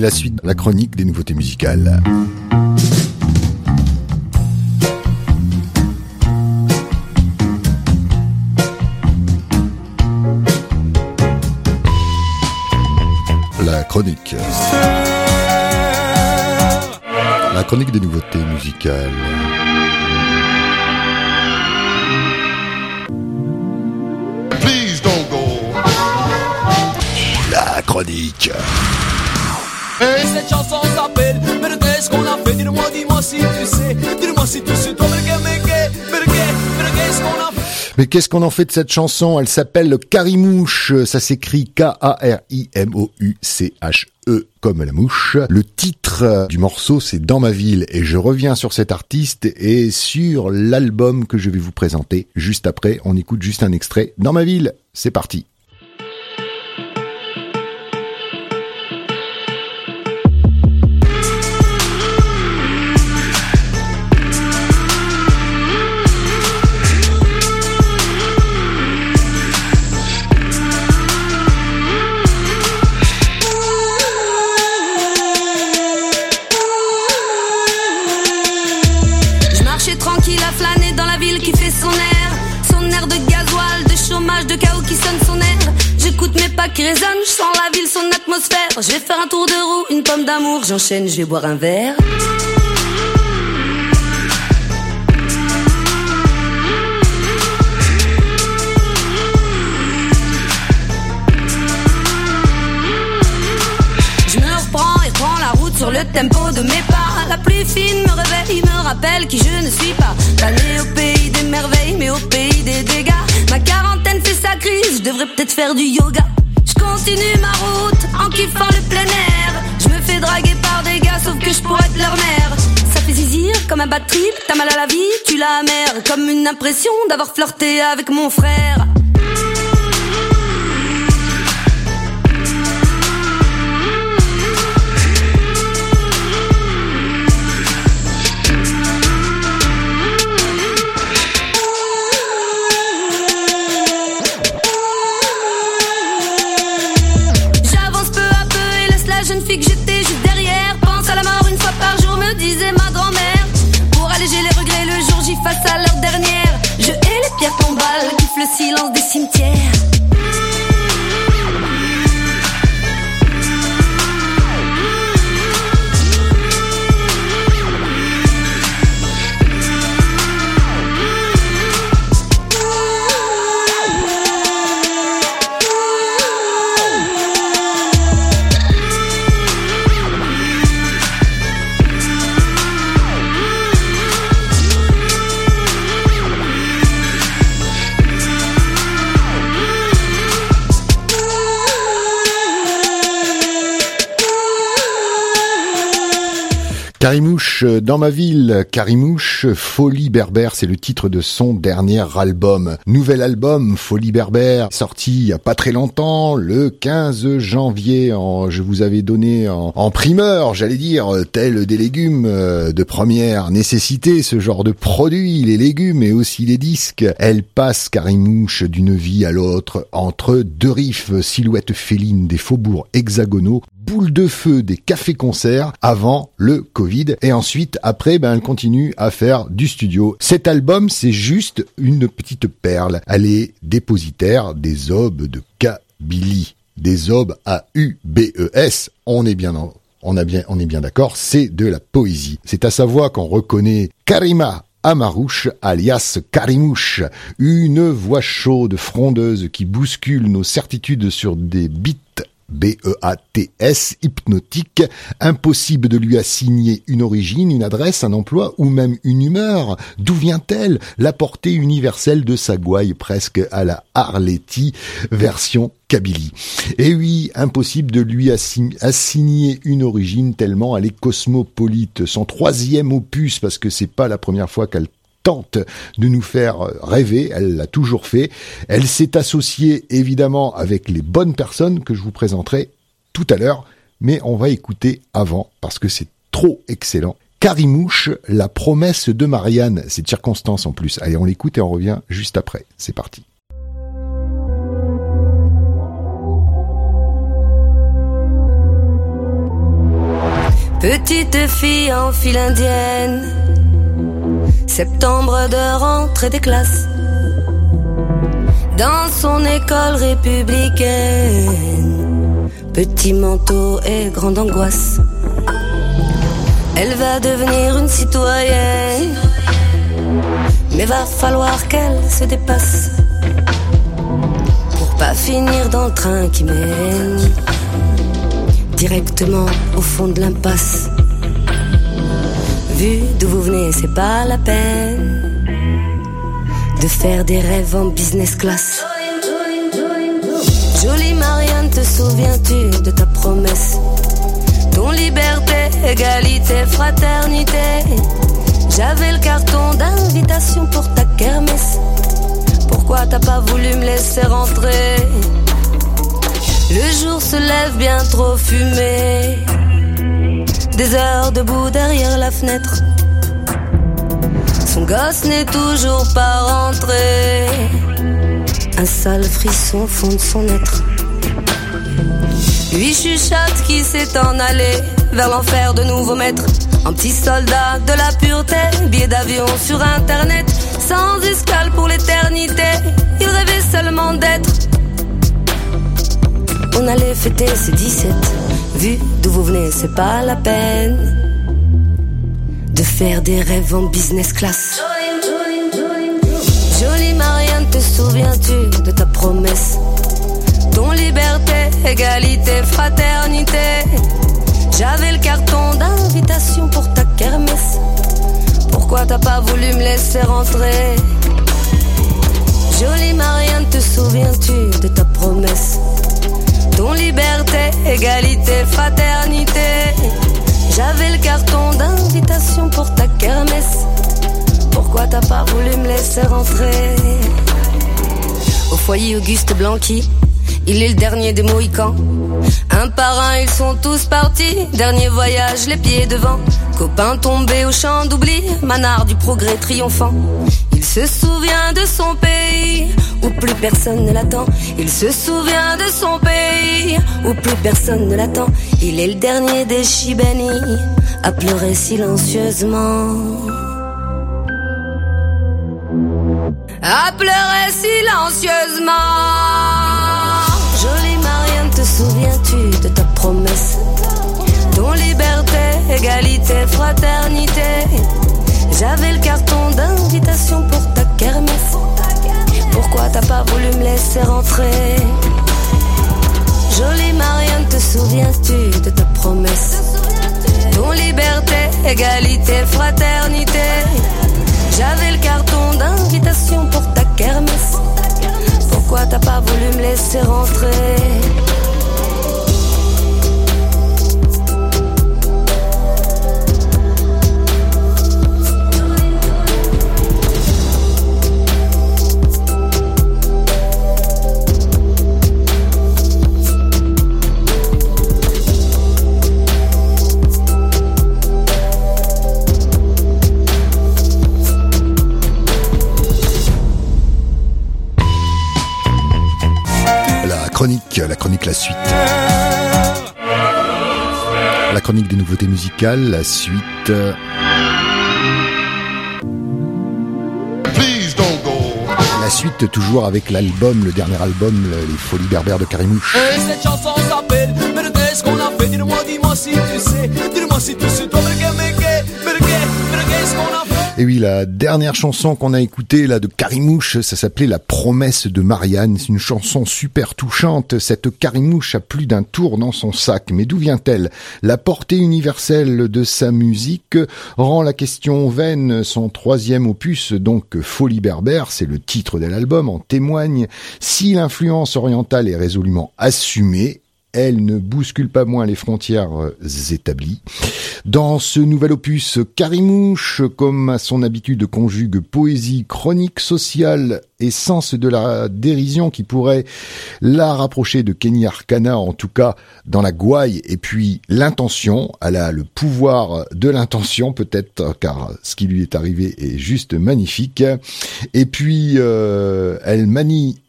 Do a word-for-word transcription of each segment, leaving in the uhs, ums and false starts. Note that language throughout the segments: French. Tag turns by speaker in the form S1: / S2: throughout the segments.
S1: la suite de la chronique des nouveautés musicales. La chronique. La chronique des nouveautés musicales.
S2: Please don't go.
S1: La chronique.
S3: Et cette chanson s'appelle Mais qu'est-ce qu'on a fait? Dis-moi, dis-moi si tu sais. Dis-moi si tu sais toi. Mais qu'est-ce qu'on a fait?
S1: Mais qu'est-ce qu'on en fait de cette chanson? Elle s'appelle Karimouche, ça s'écrit K A R I M O U C H E comme la mouche. Le titre du morceau c'est Dans ma ville et je reviens sur cet artiste et sur l'album que je vais vous présenter juste après. On écoute juste un extrait. Dans ma ville, c'est parti.
S4: De chaos qui sonne son air. J'écoute mes pas qui résonnent, je sens la ville, son atmosphère. Je vais faire un tour de roue, une pomme d'amour, j'enchaîne, je vais boire un verre. Je me reprends et prends la route sur le tempo de mes pas. La pluie fine me réveille, me rappelle qui je ne suis pas. Pas né au pays des merveilles, mais au pays des dégâts. Ma quarantaine fait sa crise, je devrais peut-être faire du yoga. Je continue ma route en kiffant le plein air. Je me fais draguer par des gars, sauf que je pourrais être leur mère. Ça fait zizir comme un bad trip, t'as mal à la vie, tu la amère. Comme une impression d'avoir flirté avec mon frère. Que j'étais juste derrière. Pense à la mort une fois par jour, me disait ma grand-mère. Pour alléger les regrets le jour J face à l'heure dernière. Je hais les pierres tombales, kiffe le silence des cimetières.
S1: Karimouche, dans ma ville, Karimouche, Folie Berbère, c'est le titre de son dernier album. Nouvel album, Folie Berbère, sorti il y a pas très longtemps, le quinze janvier. En, je vous avais donné en, en primeur, j'allais dire, tel des légumes de première nécessité, ce genre de produits, les légumes et aussi les disques. Elle passe, Karimouche, d'une vie à l'autre, entre deux riffs, silhouettes félines des faubourgs hexagonaux, boule de feu des cafés-concerts avant le Covid. Et ensuite, après, ben, elle continue à faire du studio. Cet album, c'est juste une petite perle. Elle est dépositaire des aubes de Kabylie. Des aubes A U B E S. On est bien en, on a bien, on est bien d'accord. C'est de la poésie. C'est à sa voix qu'on reconnaît Karima Amarouche, alias Karimouche, une voix chaude, frondeuse qui bouscule nos certitudes sur des beats B E A T S, hypnotique, impossible de lui assigner une origine, une adresse, un emploi ou même une humeur. D'où vient-elle? La portée universelle de sa gouaille presque à la Arletty, version Kabylie. Et oui, impossible de lui assign- assigner une origine tellement elle est cosmopolite. Son troisième opus, parce que c'est pas la première fois qu'elle tente de nous faire rêver, elle l'a toujours fait. Elle s'est associée évidemment avec les bonnes personnes que je vous présenterai tout à l'heure, mais on va écouter avant parce que c'est trop excellent. Karimouche, la promesse de Marianne, c'est de circonstance en plus. Allez, on l'écoute et on revient juste après. C'est parti.
S4: Petite fille en file indienne, septembre de rentrée des classes. Dans son école républicaine, petit manteau et grande angoisse. Elle va devenir une citoyenne, mais va falloir qu'elle se dépasse pour pas finir dans le train qui mène directement au fond de l'impasse. Vu d'où vous venez, c'est pas la peine de faire des rêves en business class. Jolie Marianne, te souviens-tu de ta promesse? Ton liberté, égalité, fraternité. J'avais le carton d'invitation pour ta kermesse. Pourquoi t'as pas voulu me laisser rentrer? Le jour se lève bien trop fumé. Des heures debout derrière la fenêtre. Son gosse n'est toujours pas rentré. Un sale frisson fonde son être. Lui chuchote qui s'est en allé vers l'enfer de nouveaux maîtres. Un petit soldat de la pureté, billet d'avion sur internet. Sans escale pour l'éternité, il rêvait seulement d'être. On allait fêter ses dix-sept. Vu d'où vous venez, c'est pas la peine de faire des rêves en business class. Jolie Marianne, te souviens-tu de ta promesse? Ton liberté, égalité, fraternité. J'avais le carton d'invitation pour ta kermesse. Pourquoi t'as pas voulu me laisser rentrer? Jolie Marianne, te souviens-tu de ta promesse? Ton liberté, égalité, fraternité. J'avais le carton d'invitation pour ta kermesse. Pourquoi t'as pas voulu me laisser rentrer? Au foyer Auguste Blanqui, il est le dernier des Mohicans. Un par un ils sont tous partis. Dernier voyage, les pieds devant. Copain tombé au champ d'oubli, manard du progrès triomphant. Il se souvient de son pays où plus personne ne l'attend. Il se souvient de son pays où plus personne ne l'attend. Il est le dernier des Chibani à pleurer silencieusement. À pleurer silencieusement. Jolie Marianne, te souviens-tu de ta promesse? Ton liberté, égalité, fraternité. J'avais le carton d'invitation pour ta kermesse. Pourquoi t'as pas voulu me laisser rentrer? Jolie Marianne, te souviens-tu de ta promesse? Ton liberté, égalité, fraternité. J'avais le carton d'invitation pour ta kermesse. Pourquoi t'as pas voulu me laisser rentrer?
S1: Chronique, la chronique, la suite. La chronique des nouveautés musicales, la suite.
S2: Please don't go.
S1: La suite toujours avec l'album, le dernier album, Les Folies Berbères de Karimouche.
S3: Et cette chanson s'appelle Mais qu'est-ce qu'on a fait? Dis-moi, dis-moi si tu sais. Dis-moi si tu sais, toi, mais qu'est-ce qu'on a fait?
S1: Et oui, la dernière chanson qu'on a écoutée là de Karimouche, ça s'appelait La Promesse de Marianne. C'est une chanson super touchante. Cette Karimouche a plus d'un tour dans son sac. Mais d'où vient-elle? La portée universelle de sa musique rend la question vaine. Son troisième opus, donc Folie Berbère, c'est le titre de l'album, en témoigne. Si l'influence orientale est résolument assumée, elle ne bouscule pas moins les frontières établies. Dans ce nouvel opus, Karimouche, comme à son habitude, conjugue poésie, chronique sociale et sens de la dérision qui pourrait la rapprocher de Kenny Arcana, en tout cas dans la gouaille, et puis l'intention. Elle a le pouvoir de l'intention peut-être, car ce qui lui est arrivé est juste magnifique. Et puis euh, elle manie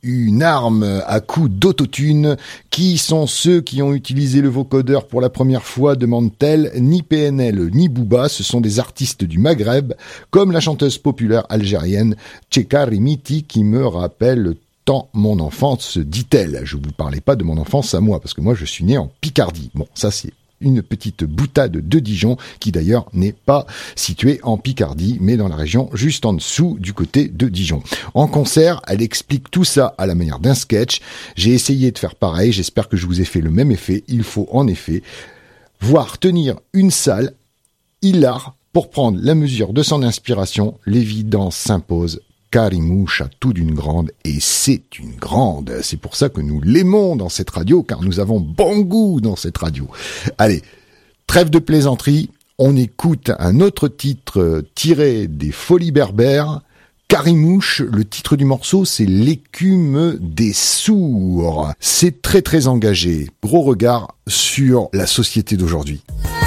S1: une arme à coups d'autotune. Qui sont ceux qui ont utilisé le vocodeur pour la première fois, demande-t-elle. Ni P N L, ni Booba, ce sont des artistes du Maghreb, comme la chanteuse populaire algérienne Tcheka Rimiti, qui me rappelle tant mon enfance, dit-elle. Je vous parlais pas de mon enfance à moi, parce que moi je suis né en Picardie. Bon, ça c'est une petite boutade de Dijon, qui d'ailleurs n'est pas située en Picardie, mais dans la région juste en dessous, du côté de Dijon. En concert, elle explique tout ça à la manière d'un sketch. J'ai essayé de faire pareil, j'espère que je vous ai fait le même effet. Il faut en effet voir tenir une salle hilar pour prendre la mesure de son inspiration. L'évidence s'impose. Karimouche a tout d'une grande, et c'est une grande. C'est pour ça que nous l'aimons dans cette radio, car nous avons bon goût dans cette radio. Allez, trêve de plaisanterie, on écoute un autre titre tiré des Folies Berbères. Karimouche, le titre du morceau, c'est L'écume des sourds. C'est très très engagé. Gros regard sur la société d'aujourd'hui.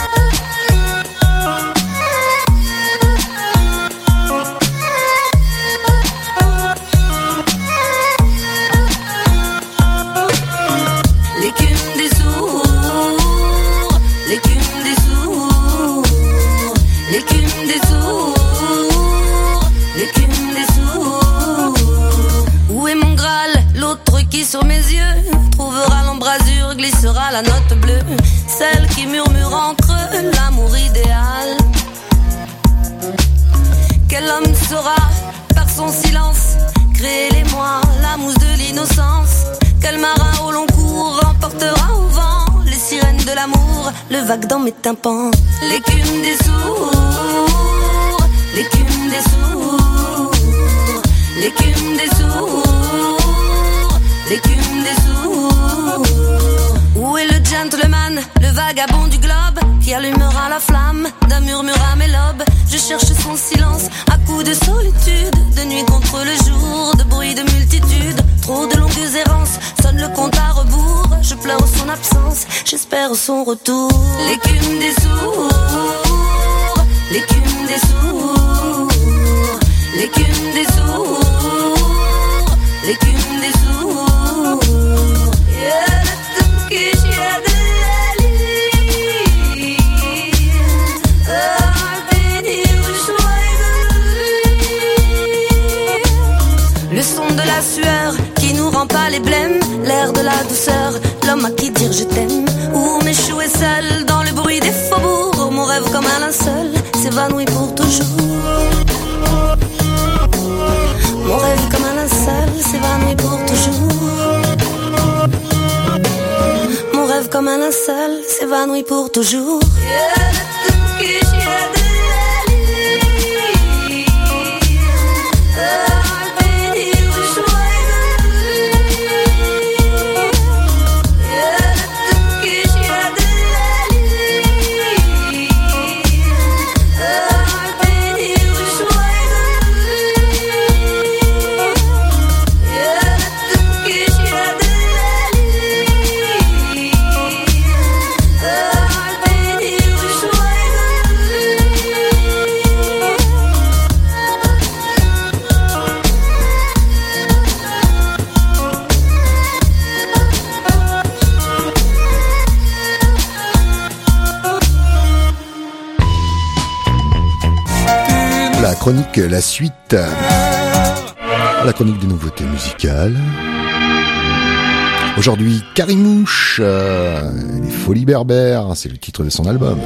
S4: Sur mes yeux, trouvera l'embrasure, glissera la note bleue, celle qui murmure entre eux l'amour idéal. Quel homme saura, par son silence, créer l'émoi, la mousse de l'innocence. Quel marin au long cours emportera au vent les sirènes de l'amour, le vague dans mes tympans. L'écume des sourds, l'écume des sourds, l'écume des sourds, l'écume des sourds. Où est le gentleman, le vagabond du globe, qui allumera la flamme d'un murmure à mes lobes? Je cherche son silence à coups de solitude, de nuit contre le jour, de bruit de multitude. Trop de longues errances, sonne le compte à rebours. Je pleure son absence, j'espère son retour. L'écume des sourds, l'écume des sourds, l'écume des sourds, l'écume des sourds. Le son de la sueur qui nous rend pas les blêmes, l'air de la douceur, l'homme à qui dire je t'aime. Ou m'échouer seul dans le bruit des faubourgs, mon rêve comme un linceul s'évanouit pour toujours. Mon rêve comme un linceul s'évanouit pour toujours. Mon rêve comme un linceul s'évanouit pour toujours.
S1: Chronique, la suite, la chronique des nouveautés musicales. Aujourd'hui, Karimouche, euh, les Folies Berbères, c'est le titre de son album.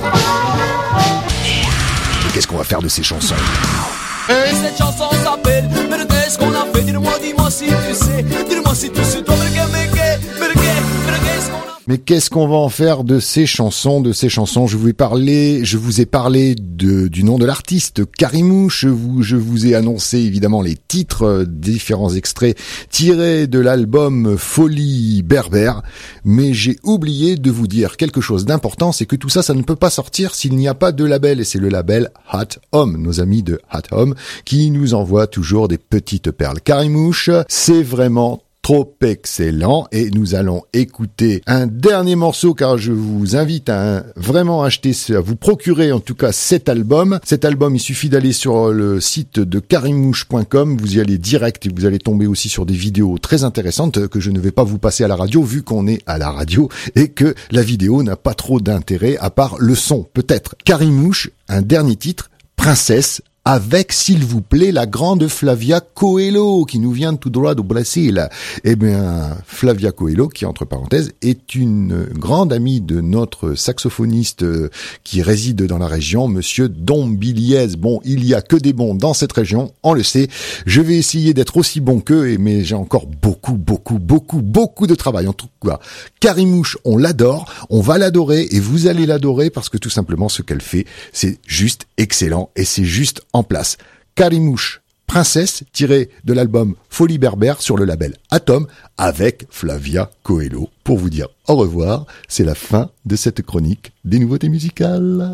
S1: Et qu'est-ce qu'on va faire de ces chansons?
S3: Et cette chanson s'appelle Mais qu'est-ce qu'on a fait? Dis-moi, dis-moi si tu sais. Dis-moi si tu sais toi. Mais qu'est-ce qu'on a...
S1: Mais qu'est-ce qu'on va en faire de ces chansons, de ces chansons? Je vous ai parlé, je vous ai parlé de, du nom de l'artiste, Karimouche. Je vous, je vous ai annoncé évidemment les titres, différents extraits tirés de l'album Folies Berbères. Mais j'ai oublié de vous dire quelque chose d'important, c'est que tout ça, ça ne peut pas sortir s'il n'y a pas de label. Et c'est le label Hat Home, nos amis de Hat Home, qui nous envoient toujours des petites perles. Karimouche, c'est vraiment trop excellent, et nous allons écouter un dernier morceau car je vous invite à un, vraiment acheter, à vous procurer en tout cas cet album. Cet album, il suffit d'aller sur le site de karimouche point com, vous y allez direct et vous allez tomber aussi sur des vidéos très intéressantes que je ne vais pas vous passer à la radio vu qu'on est à la radio et que la vidéo n'a pas trop d'intérêt à part le son peut-être. Karimouche, un dernier titre, Princesse, avec, s'il vous plaît, la grande Flavia Coelho, qui nous vient tout droit du Brésil. Eh bien, Flavia Coelho, qui, entre parenthèses, est une grande amie de notre saxophoniste qui réside dans la région, monsieur Dom Biliez. Bon, il y a que des bons dans cette région, on le sait. Je vais essayer d'être aussi bon qu'eux, mais j'ai encore beaucoup, beaucoup, beaucoup, beaucoup de travail. En tout cas, Karimouche, on l'adore, on va l'adorer, et vous allez l'adorer parce que tout simplement, ce qu'elle fait, c'est juste excellent, et c'est juste en place. Karimouche, Princesse, tiré de l'album Folie Berbère sur le label Atom, avec Flavia Coelho. Pour vous dire au revoir, c'est la fin de cette chronique des nouveautés musicales.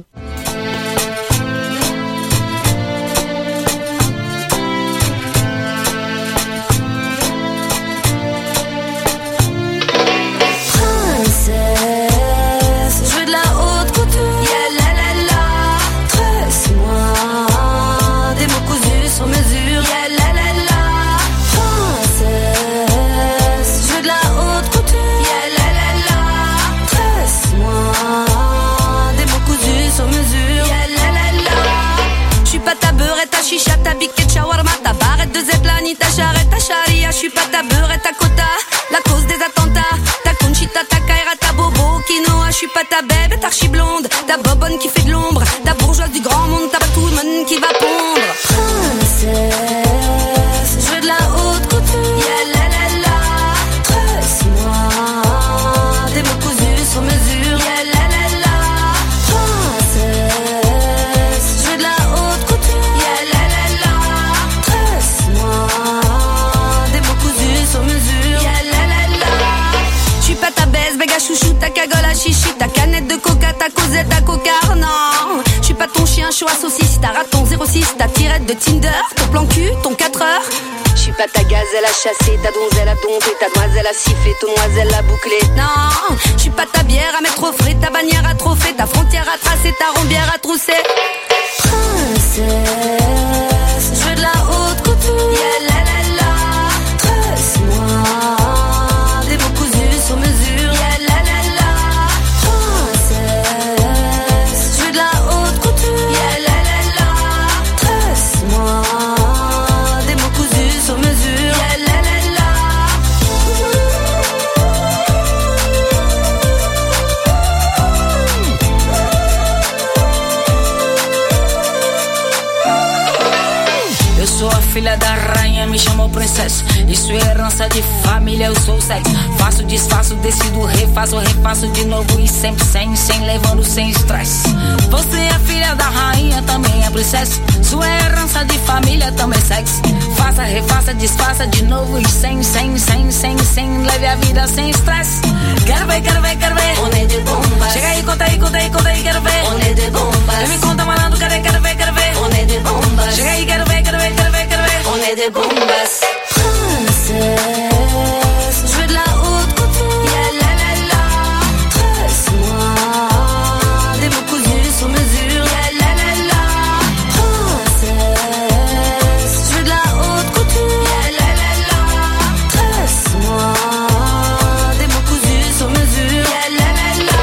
S4: Ta charrette, ta charia, je suis pas ta beurre, ta quota, la cause des attentats, ta conchita, ta kaira, ta bobo, quinoa, je suis pas ta bébé, ta archi blonde, ta bobonne qui fait de l'ombre, ta bourgeoise du grand monde, ta batwoman qui va pondre. Princesse, je veux de la haute couture, yeah la la la, tresse-moi, des mots cousus sur mesure, yeah la la la, princesse, je veux de la haute couture, yeah la la la, tresse-moi. Chouchou, ta cagole à chichi, ta canette de coca, ta causette à coca, non. Je suis pas ton chien chaud à saucisse, ta raton zéro six, ta tirette de Tinder, ton plan cul, ton quatre heures. Je suis pas ta gazelle à chasser, ta donzelle à dompter, ta demoiselle à siffler, ton noiselle à boucler. Non, je suis pas ta bière à mettre au frais, ta bannière à trophée, ta frontière à tracer, ta rombière à trousser. Princesse, je veux de la haute couture, yeah la la la, tresse-moi, des mots cousus sur mesure, yeah.
S5: Filha da rainha, me chamou princesa. Isso é herança de família, eu sou sexo. Faço, desfaço, decido, refaço, refaço de novo e sempre sem, sem, levando sem estresse. Você é filha da rainha, também é princesa. Sua herança de família, também sexo. Faça, refaça, desfaça de novo e sem, sem, sem, sem, sem, leve a vida sem estresse. Quero ver, quero ver, quero ver. Olê de bomba. Chega aí, conta aí, conta aí, conta aí, quero ver. Olê de bomba. Vem me conta, malandro, quero ver, quero ver, quero ver. Olê de bomba. Chega aí, quero ver, quero ver, quero ver, quero ver. On est des bombas. Princesse, je veux de la haute couture, yeah la la la, tresse-moi, des mots cousus sur mesure, yeah la la la, princesse, je veux de la haute couture, yeah la la la, tresse-moi, des mots cousus sur mesure, yeah la la la.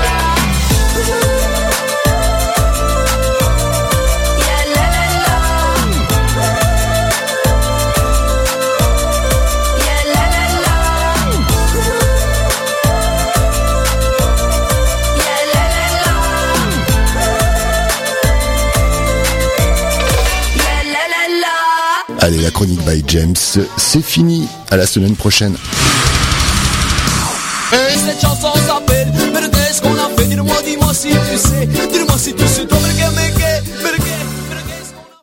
S1: Allez, la chronique by James, c'est fini. À la semaine prochaine.
S3: Cette chanson s'appelle Mais qu'est-ce qu'on a fait? Dis-moi, dis-moi si tu sais.